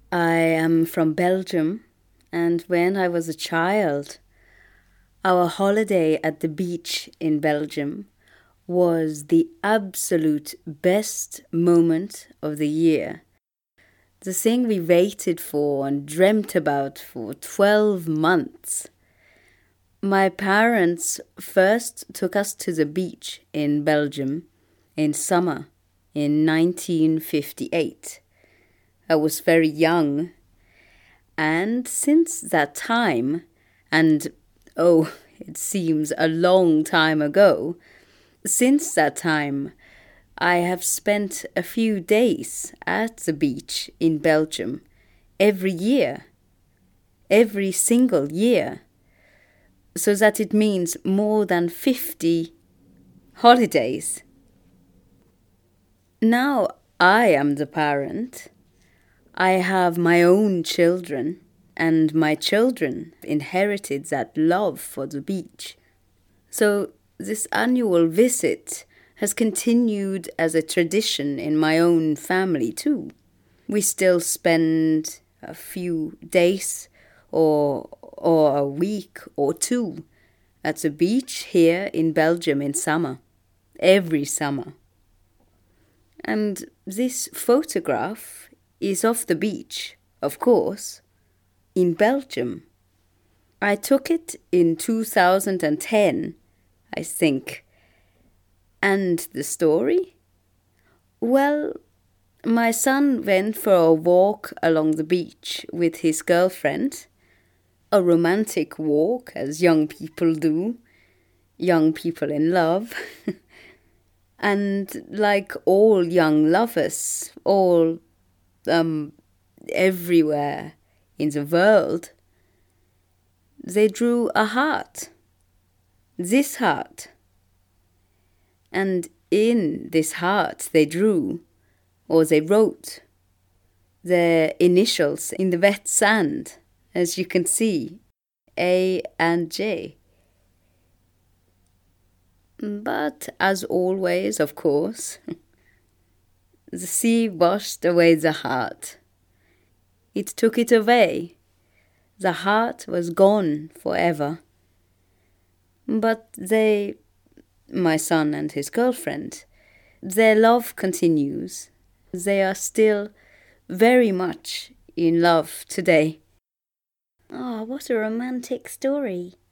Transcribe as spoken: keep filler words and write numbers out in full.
I am from Belgium, and when I was a child, our holiday at the beach in Belgium was the absolute best moment of the year. The thing we waited for and dreamt about for twelve months. My parents first took us to the beach in Belgium in summer in nineteen fifty-eight. I was very young, and since that time, and oh, it seems a long time ago, since that time, I have spent a few days at the beach in Belgium every year, every single year, so that it means more than fifty holidays. Now I am the parent. I have my own children, and my children inherited that love for the beach. So this annual visit has continued as a tradition in my own family too. We still spend a few days or or a week or two at the beach here in Belgium in summer, every summer. And this photograph is of the beach, of course, in Belgium. I took it in two thousand ten, I think. And the story? Well, my son went for a walk along the beach with his girlfriend. A romantic walk, as young people do. Young people in love. And like all young lovers, all, um, everywhere in the world, they drew a heart. This heart. And in this heart they drew, or they wrote, their initials in the wet sand, as you can see, A and J. But as always, of course, the sea washed away the heart. It took it away. The heart was gone forever. But they, my son and his girlfriend, their love continues. They are still very much in love today. Oh, what a romantic story.